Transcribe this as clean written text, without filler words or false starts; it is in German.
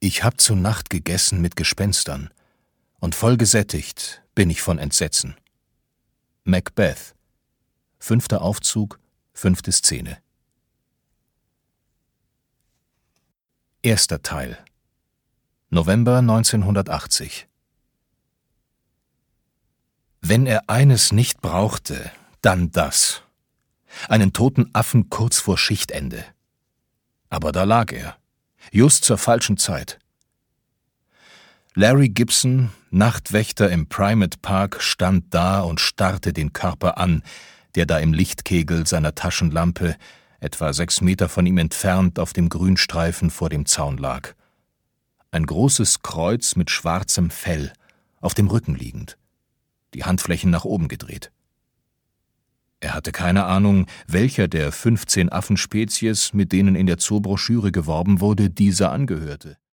Ich hab zu Nacht gegessen mit Gespenstern, und voll gesättigt bin ich von Entsetzen. Macbeth, 5. Aufzug, 5. Szene. 1. Teil. November 1980. Wenn er eines nicht brauchte, dann das. Einen toten Affen kurz vor Schichtende. Aber da lag er, just zur falschen Zeit. Larry Gibson, Nachtwächter im Primate Park, stand da und starrte den Körper an, der da im Lichtkegel seiner Taschenlampe, etwa 6 Meter von ihm entfernt, auf dem Grünstreifen vor dem Zaun lag. Ein großes Kreuz mit schwarzem Fell, auf dem Rücken liegend, die Handflächen nach oben gedreht. Er hatte keine Ahnung, welcher der 15 Affenspezies, mit denen in der Zoobroschüre geworben wurde, dieser angehörte.